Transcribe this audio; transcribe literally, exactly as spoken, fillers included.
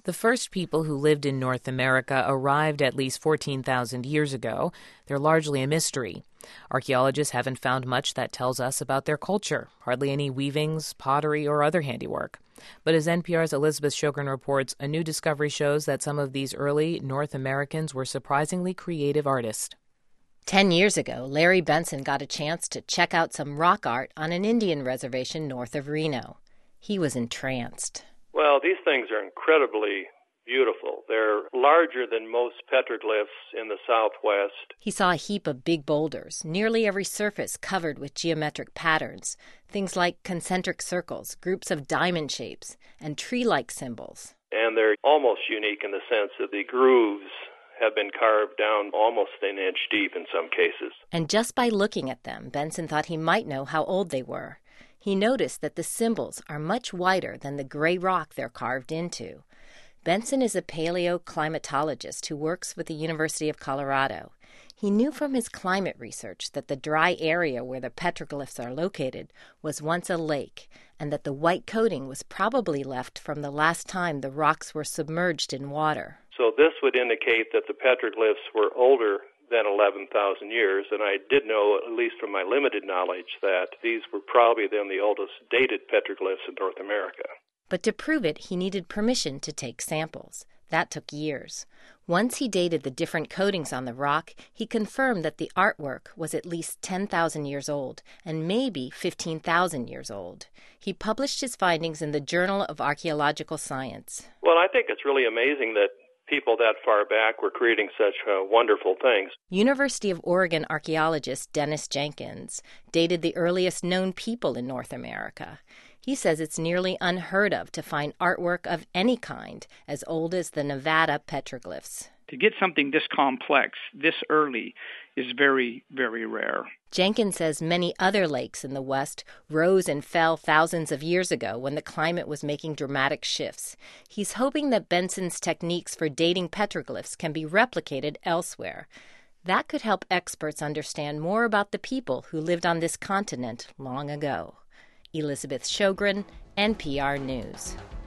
The first people who lived in North America arrived at least fourteen thousand years ago. They're largely a mystery. Archaeologists haven't found much that tells us about their culture, hardly any weavings, pottery, or other handiwork. But as N P R's Elizabeth Shogren reports, a new discovery shows that some of these early North Americans were surprisingly creative artists. Ten years ago, Larry Benson got a chance to check out some rock art on an Indian reservation north of Reno. He was entranced. Well, these things are incredibly beautiful. They're larger than most petroglyphs in the Southwest. He saw a heap of big boulders, nearly every surface covered with geometric patterns, things like concentric circles, groups of diamond shapes, and tree-like symbols. And they're almost unique in the sense that the grooves have been carved down almost an inch deep in some cases. And just by looking at them, Benson thought he might know how old they were. He noticed that the symbols are much wider than the gray rock they're carved into. Benson is a paleoclimatologist who works with the University of Colorado. He knew from his climate research that the dry area where the petroglyphs are located was once a lake, and that the white coating was probably left from the last time the rocks were submerged in water. So this would indicate that the petroglyphs were older than eleven thousand years, and I did know, at least from my limited knowledge, that these were probably then the oldest dated petroglyphs in North America. But to prove it, he needed permission to take samples. That took years. Once he dated the different coatings on the rock, he confirmed that the artwork was at least ten thousand years old, and maybe fifteen thousand years old. He published his findings in the Journal of Archaeological Science. Well, I think it's really amazing that people that far back were creating such uh, wonderful things. University of Oregon archaeologist Dennis Jenkins dated the earliest known people in North America. He says it's nearly unheard of to find artwork of any kind as old as the Nevada petroglyphs. To get something this complex, this early, is very, very rare. Jenkins says many other lakes in the West rose and fell thousands of years ago when the climate was making dramatic shifts. He's hoping that Benson's techniques for dating petroglyphs can be replicated elsewhere. That could help experts understand more about the people who lived on this continent long ago. Elizabeth Shogren, N P R News.